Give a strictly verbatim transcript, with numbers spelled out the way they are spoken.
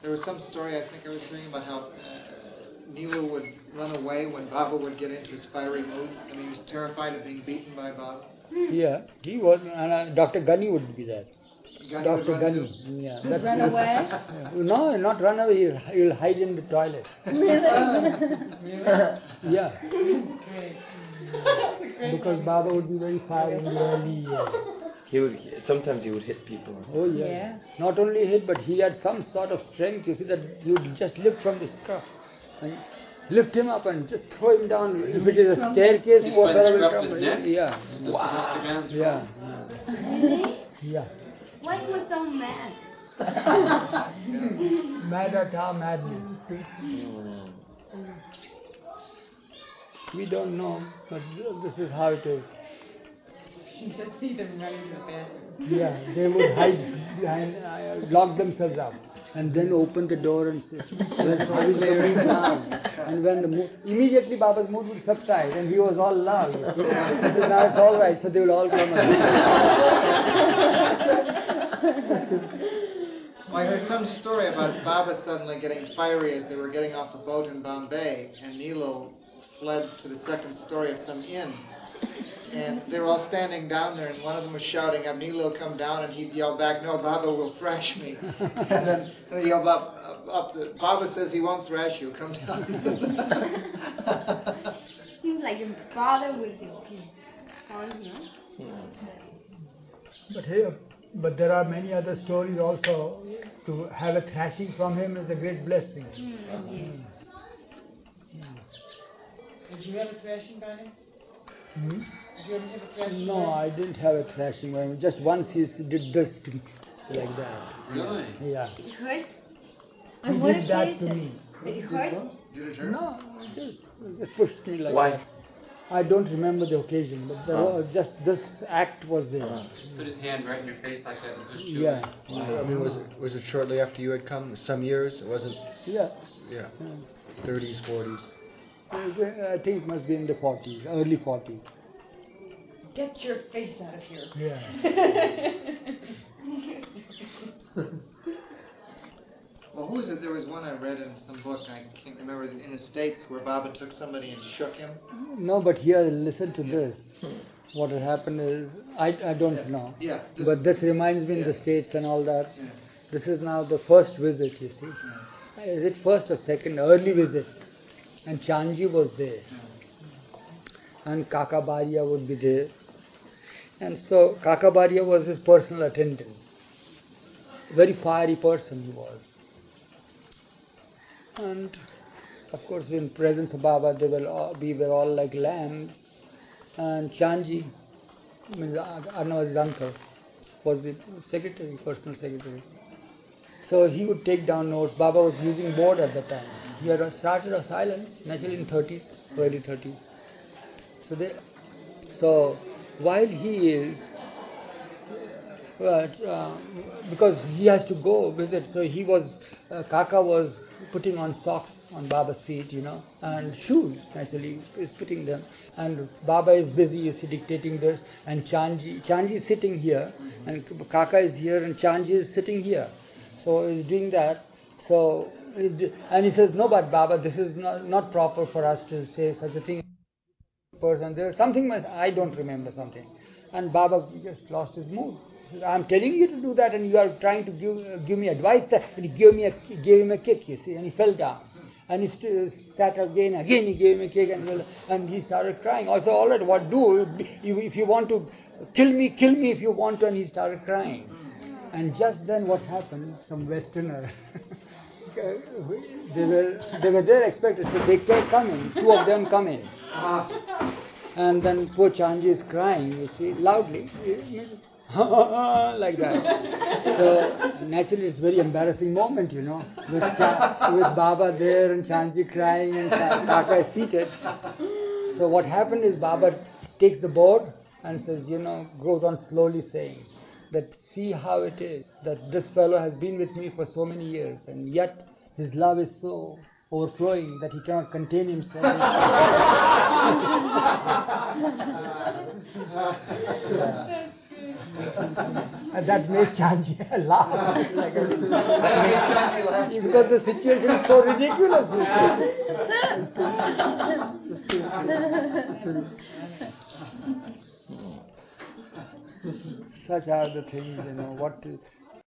There was some story I think I was hearing about how uh, Neelu would run away when Baba would get into his fiery moods, and he was terrified of being beaten by Baba. Yeah, he was, and uh, Doctor Gunny would be there. Gunny Doctor would run Gunny, too? yeah. That's run away? Yeah. No, not run away, he'll, he'll hide in the toilet. Really? Yeah. That's great. That's a great Because memory. Baba would be very fiery in the early years. He would. Sometimes he would hit people. And stuff. Oh yeah. Yeah. Not only hit, but he had some sort of strength. You see that you would just lift from the scruff and lift him up and just throw him down. If it is a staircase, Just by the whatever will scruff come. of his neck? Yeah. Wow. Down, Yeah. Really? Yeah. Why he was so mad? Mad at our madness. We don't know, but this is how it is. You just see them running to the bathroom. Yeah, they would hide behind, uh, lock themselves up, and then open the door and say, "Well, how is the mood now?" And when the mood, immediately Baba's mood would subside, and he was all love. You see, he said, "Now it's all right," so they will all come again. Well, I heard some story about Baba suddenly getting fiery as they were getting off a boat in Bombay, and Neelu fled to the second story of some inn. And they were all standing down there, and one of them was shouting, "Have Neelu come down?" And he'd yell back, "No, Baba will thrash me." And then they yelled up, up, up the, "Baba says he won't thrash you. Come down." Seems like your father with his sons, no? But here, but there are many other stories also. To have a thrashing from him is a great blessing. Mm, yes. Did you have a thrashing by him? Hmm? Did you ever have a thrashing by No, him? I didn't have a thrashing. Well, just once he did this to me, like that. Really? Yeah. It hurt? He On what did that to occasion? me. Did it hurt? Did it hurt? No, just, just pushed me like Why? that. I don't remember the occasion, but there Oh. was just this act was there. Uh, Just put his hand right in your face like that and pushed you Yeah. away. I mean, was it was it shortly after you had come? Some years? It wasn't. Yeah. Yeah. thirties, forties. I think it must be in the forties, early forties. Get your face out of here. Yeah. Well, who was it? There was one I read in some book, I can't remember, in the States where Baba took somebody and shook him. No, but here, listen to Yeah. this. What has happened is, I, I don't know. Yeah. This, But this reminds me in Yeah. the States and all that. Yeah. This is now the first visit, you see. Yeah. Is it first or second? Early visits. And Chanji was there. Yeah. And Kaka Baria would be there. And so Kaka Baria was his personal attendant. Very fiery person he was. And of course in presence of Baba they were all, we were all like lambs. And Chanji, means Arnav's uncle, was the secretary, personal secretary. So he would take down notes. Baba was using board at that time. He had started a silence, naturally in thirties, early thirties. So they, so while he is, but uh, because he has to go visit, so he was, uh, Kaka was putting on socks on Baba's feet, you know, and shoes, naturally, is putting them. And Baba is busy, you see, dictating this, and Chanji, Chanji is sitting here, and Kaka is here, and Chanji is sitting here. So he's doing that. So, he's do- and he says, "No, but Baba, this is not, not proper for us to say such a thing." Person, there something was, I don't remember something. And Baba just lost his mood. He said, "I'm telling you to do that, and you are trying to give uh, give me advice." That, and he gave me a, gave him a kick, you see, and he fell down. And he st- sat again, again he gave him a kick, and, and he started crying. Also, all right, what do? If you want to kill me, kill me if you want to. And he started crying. And just then what happened, some Westerner, they were they were there expected, so they kept coming, two of them come in. And then poor Chanji is crying, you see, loudly, like that. So naturally it's a very embarrassing moment, you know, with, Cha- with Baba there and Chanji crying and Kaka is seated. So what happened is Baba takes the board and says, you know, goes on slowly saying that, "See how it is, that this fellow has been with me for so many years, and yet his love is so overflowing that he cannot contain himself." And that made Chanji laugh. Like a That made Chanji laugh. Because the situation is so ridiculous. Such are the things, you know, what to,